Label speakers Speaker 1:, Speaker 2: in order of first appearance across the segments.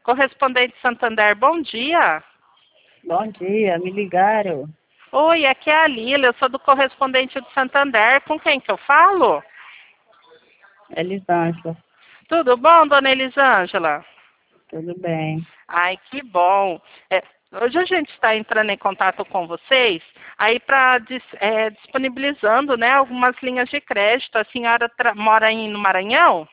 Speaker 1: Correspondente Santander, bom dia.
Speaker 2: Bom dia, me ligaram.
Speaker 1: Oi, aqui é a Lila, eu sou do correspondente do Santander. Com quem que eu falo?
Speaker 2: Elisângela,
Speaker 1: Tudo bom, dona Elisângela?
Speaker 2: tudo bem?
Speaker 1: Ai, que bom. Hoje a gente está entrando em contato com vocês, aí para disponibilizando, né, algumas linhas de crédito. A senhora mora aí no Maranhão?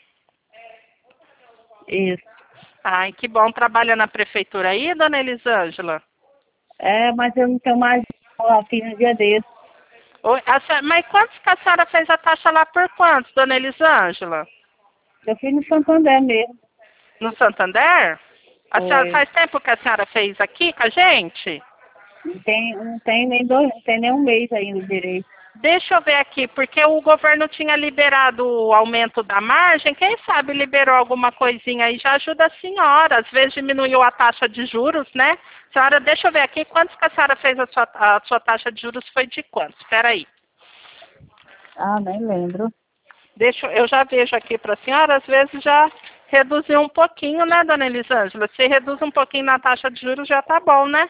Speaker 2: Isso.
Speaker 1: Ai, que bom. Trabalha na prefeitura aí, dona Elisângela?
Speaker 2: Mas eu não tenho mais a fiz um dia desse.
Speaker 1: Oi, mas quantos que a senhora fez a taxa lá por quantos, dona Elisângela?
Speaker 2: Eu fiz no Santander mesmo.
Speaker 1: No Santander? A senhora
Speaker 2: Foi.
Speaker 1: faz tempo que a senhora fez aqui com a gente?
Speaker 2: Não tem nem não tem nem um mês ainda direito.
Speaker 1: Deixa eu ver aqui, porque o governo tinha liberado o aumento da margem, quem sabe liberou alguma coisinha aí, já ajuda a senhora, às vezes diminuiu a taxa de juros, né? Senhora, deixa eu ver aqui, quantos que a senhora fez a sua taxa de juros foi de quantos? Espera aí.
Speaker 2: Nem lembro.
Speaker 1: Eu já vejo aqui para a senhora, às vezes já reduziu um pouquinho, né, dona Elisângela? Se reduz um pouquinho na taxa de juros, já tá bom, né?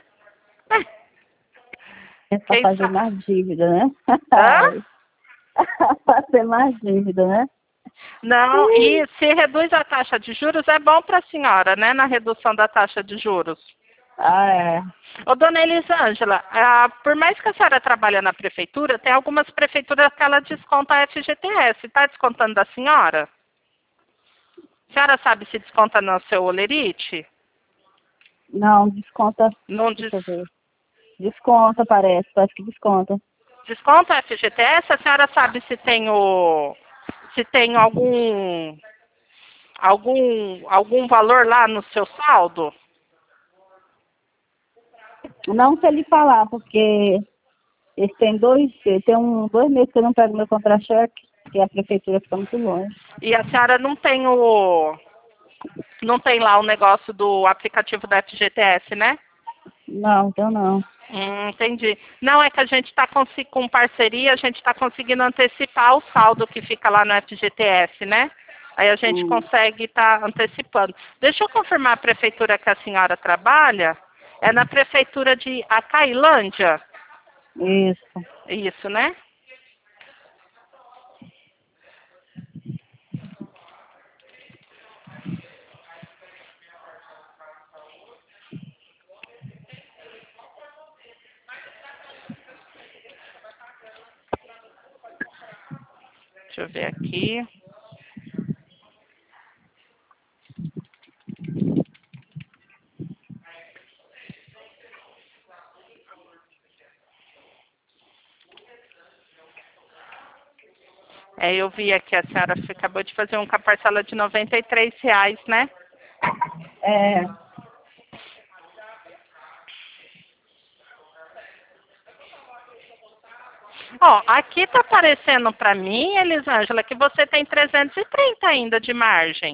Speaker 2: É para
Speaker 1: Quem
Speaker 2: fazer
Speaker 1: sabe?
Speaker 2: mais dívida, né?
Speaker 1: Hã?
Speaker 2: Fazer mais dívida, né?
Speaker 1: Não, e se reduz a taxa de juros, é bom para a senhora, né, na redução da taxa de juros.
Speaker 2: É.
Speaker 1: Ô, dona Elisângela, por mais que a senhora trabalhe na prefeitura, tem algumas prefeituras que ela desconta a FGTS. Está descontando da senhora? A senhora sabe se desconta no seu olerite?
Speaker 2: Não, desconta.
Speaker 1: Não
Speaker 2: Deixa eu ver. Desconta, parece que desconta.
Speaker 1: desconta a FGTS? A senhora sabe se tem algum valor lá no seu saldo?
Speaker 2: Não sei lhe falar, porque tem 2 meses que eu não pego meu contra-cheque, porque a prefeitura fica muito longe.
Speaker 1: E a senhora não tem lá o negócio do aplicativo da FGTS, né?
Speaker 2: Não, então não.
Speaker 1: Entendi. Não, é que a gente está com parceria, a gente está conseguindo antecipar o saldo que fica lá no FGTS, né? Aí a gente consegue estar antecipando. Deixa eu confirmar a prefeitura que a senhora trabalha. É na prefeitura de Acailândia?
Speaker 2: Isso.
Speaker 1: Isso, né? Deixa eu ver aqui. Eu vi aqui, a senhora acabou de fazer com a parcela de R$ 93, né?
Speaker 2: É.
Speaker 1: Ó, aqui tá aparecendo para mim, Elisângela, que você tem 330 ainda de margem.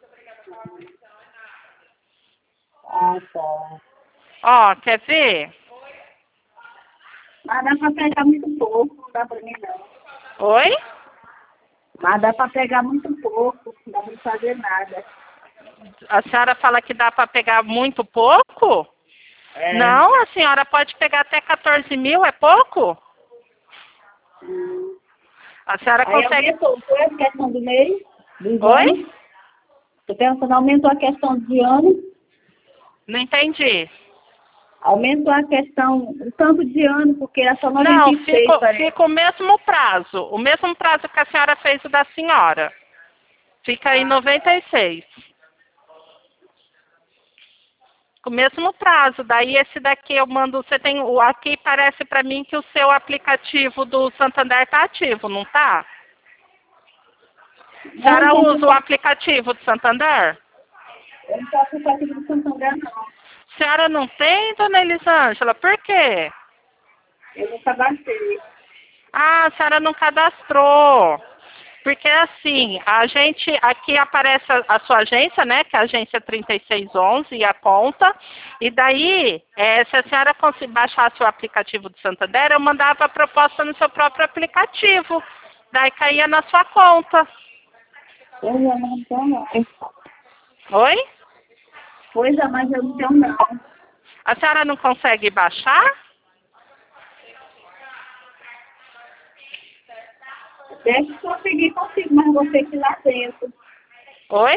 Speaker 2: Tá.
Speaker 1: Ó, quer ver?
Speaker 2: Mas dá para pegar muito pouco, não dá para mim não.
Speaker 1: Oi?
Speaker 2: Mas dá para pegar muito pouco, não dá para fazer nada.
Speaker 1: A senhora fala que dá para pegar muito pouco?
Speaker 2: É.
Speaker 1: Não, a senhora pode pegar até 14 mil, é pouco? A senhora
Speaker 2: Aí
Speaker 1: consegue...
Speaker 2: aumentou, foi a questão do mês, dos
Speaker 1: Oi?
Speaker 2: anos. Tô pensando, aumentou a questão de ano,
Speaker 1: Não entendi.
Speaker 2: aumentou a questão, o tanto de ano, porque era só
Speaker 1: Não,
Speaker 2: 96, parece.
Speaker 1: fica o mesmo prazo que a senhora fez o da senhora. Fica aí 96. O mesmo prazo. Daí esse daqui eu mando, aqui parece para mim que o seu aplicativo do Santander está ativo, não está? A senhora usa o aplicativo do Santander?
Speaker 2: Eu não posso ficar aqui no Santander, não.
Speaker 1: A senhora não tem, dona Elisângela? Por quê?
Speaker 2: Eu nunca baixei.
Speaker 1: Ah, a senhora não cadastrou. Porque assim, a gente, aqui aparece a sua agência, né, que é a agência 3611 e a conta, e daí, se a senhora baixasse o aplicativo do Santander, eu mandava a proposta no seu próprio aplicativo, daí caía na sua conta.
Speaker 2: Eu não tenho, não.
Speaker 1: Oi?
Speaker 2: Pois é, mas eu não tenho não.
Speaker 1: A senhora não consegue baixar?
Speaker 2: Deve conseguir consigo, mas vou ter que ir lá dentro.
Speaker 1: Oi?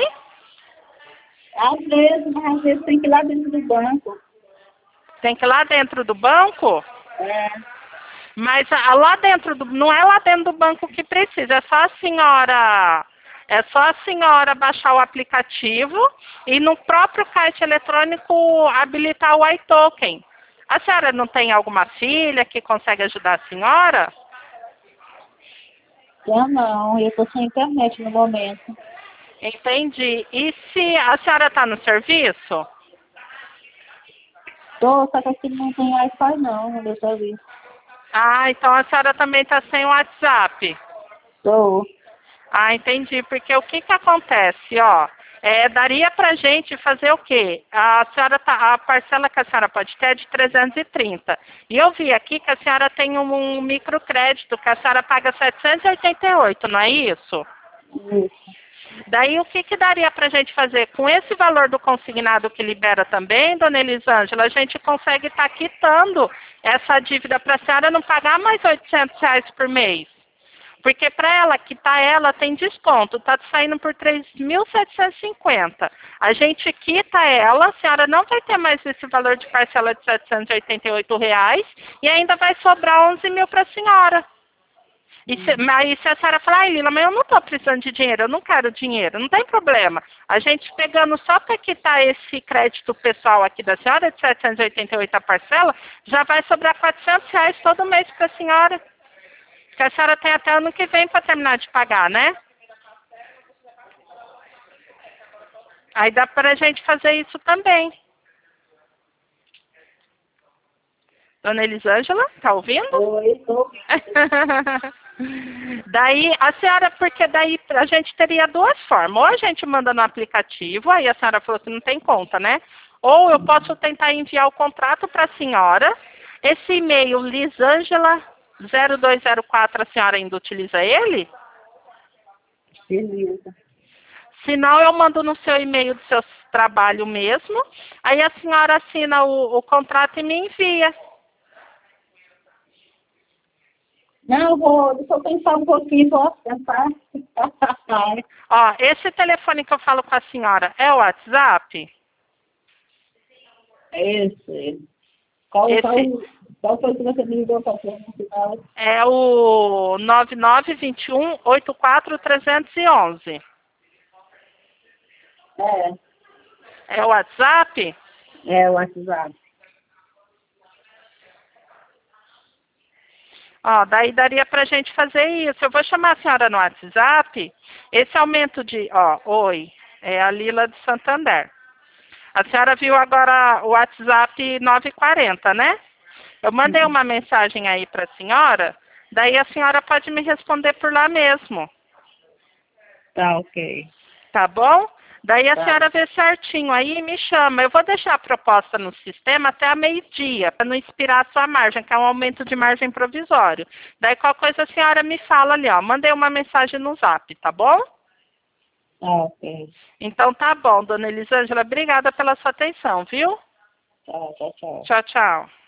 Speaker 2: Mas às vezes tem que ir lá dentro do banco.
Speaker 1: Tem que ir lá dentro do banco?
Speaker 2: É.
Speaker 1: Mas lá dentro do, não é lá dentro do banco que precisa, é só a senhora baixar o aplicativo e no próprio caixa eletrônico habilitar o iToken. A senhora não tem alguma filha que consegue ajudar a senhora?
Speaker 2: Eu não, eu tô sem internet no momento.
Speaker 1: Entendi. E se a senhora está no serviço?
Speaker 2: Tô, só que aqui não tem Wi-Fi não, no meu serviço.
Speaker 1: Ah, então a senhora também está sem o WhatsApp.
Speaker 2: Tô.
Speaker 1: Ah, entendi. Porque o que que acontece, ó? Daria pra gente fazer o quê? A parcela que a senhora pode ter é de 330. E eu vi aqui que a senhora tem um microcrédito, que a senhora paga 788, não é isso?
Speaker 2: Isso.
Speaker 1: Daí o que que daria pra gente fazer? Com esse valor do consignado que libera também, dona Elisângela, a gente consegue estar quitando essa dívida para a senhora não pagar mais R$ 800 por mês. Porque para ela quitar ela tem desconto, está saindo por 3.750. A gente quita ela, a senhora não vai ter mais esse valor de parcela de R$ 788 e ainda vai sobrar 11 mil para a senhora. Mas se a senhora falar, ai Lila, mas eu não estou precisando de dinheiro, eu não quero dinheiro, não tem problema. A gente pegando só para quitar esse crédito pessoal aqui da senhora, de 788 a parcela, já vai sobrar R$ 400 todo mês para a senhora. Que a senhora tem até ano que vem para terminar de pagar, né? Aí dá para a gente fazer isso também. Dona Elisângela, tá ouvindo?
Speaker 2: Oi, tô.
Speaker 1: Daí, a senhora, porque daí a gente teria duas formas. Ou a gente manda no aplicativo, aí a senhora falou que não tem conta, né? Ou eu posso tentar enviar o contrato para a senhora. Esse e-mail, Lisângela0204, a senhora ainda utiliza ele?
Speaker 2: Beleza.
Speaker 1: Se não, eu mando no seu e-mail do seu trabalho mesmo. Aí a senhora assina o contrato e me envia.
Speaker 2: Não, deixa eu pensar um pouquinho, posso pensar?
Speaker 1: Ó, esse telefone que eu falo com a senhora é o WhatsApp?
Speaker 2: Esse. Qual foi que você me ligou para no final?
Speaker 1: É o 9921-84311.
Speaker 2: É,
Speaker 1: É o WhatsApp?
Speaker 2: é o WhatsApp.
Speaker 1: Ó, daí daria pra gente fazer isso. Eu vou chamar a senhora no WhatsApp. Esse aumento de, ó, oi, é a Lila de Santander. A senhora viu agora o WhatsApp 940, né? Eu mandei uma mensagem aí para a senhora, daí a senhora pode me responder por lá mesmo,
Speaker 2: Tá, ok.
Speaker 1: tá bom? Daí a
Speaker 2: Tá.
Speaker 1: senhora vê certinho aí e me chama. Eu vou deixar a proposta no sistema até a meio-dia, para não expirar a sua margem, que é um aumento de margem provisório. Daí qualquer coisa a senhora me fala ali, ó. Mandei uma mensagem no Zap, tá bom?
Speaker 2: Tá, ok.
Speaker 1: Então tá bom, dona Elisângela, obrigada pela sua atenção, viu?
Speaker 2: Tá, tchau, tchau.
Speaker 1: Tchau, tchau.